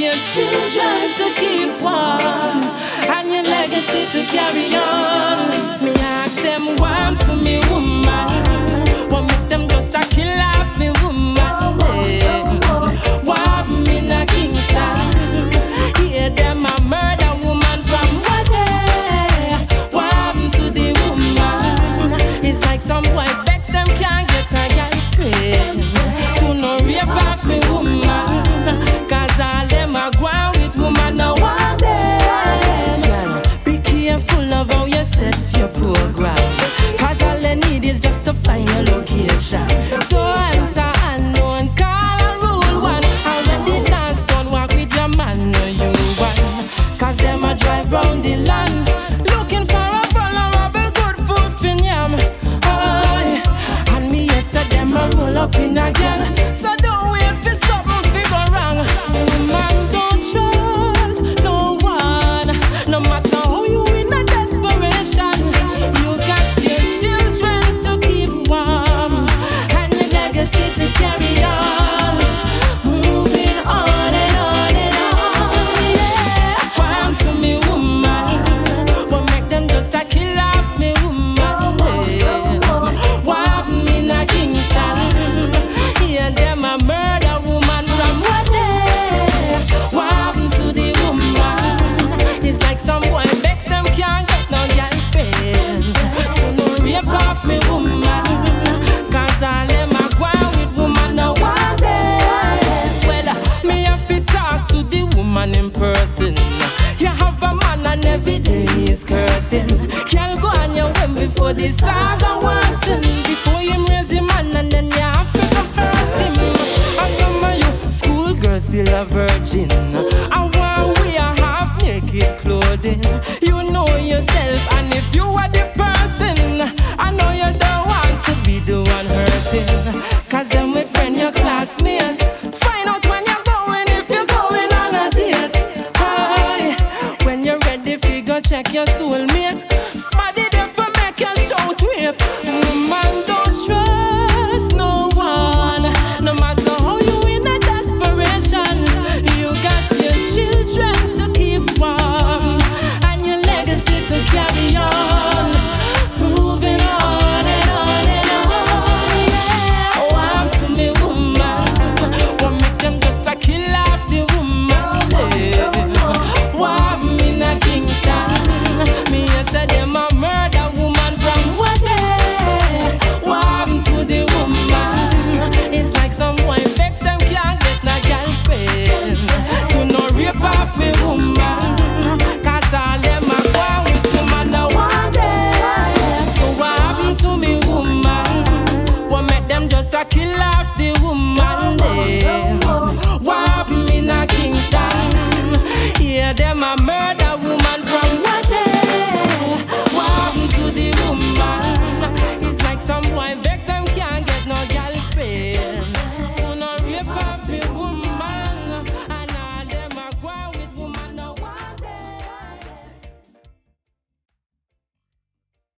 your children to keep warm and your legacy to carry on. Me ask them warm to me woman, what make them just a kill off me woman. Warm in a Kingston, hear them a murder woman from what day. Warm to the woman, it's like some boy begs them can't get a girlfriend. To no rape off me woman, cause all them a go on with woman now one day. Be careful of how you set your program, cause all they need is just to find your location. Don't answer unknown, call a rule one. Already dance, don't walk with your man or you one, cause them a drive round the land looking for a vulnerable good food for yam. And me yes say them a roll up in again. So don't wait for something figure wrong. Man don't trust no one, no matter how you in a desperation. You got your children to keep warm and the legacy to carry on. Moving on and on and on. Yeah. Warm to me woman, what make them just a kill off me woman. Warm in a Kingston, hear them a murder woman from what day. Warm to the woman, it's like some boy begs them can't get no girlfriend. So no rape off me woman, cause all them a go on with woman now one day. Well, me have to talk to the woman in person. You have a man and every day he's cursing. Can't go on your way before the saga worsen. Before you raise him man and then you have to hurt him. And some of you schoolgirls still a virgin. And one we are half naked clothing. You know yourself and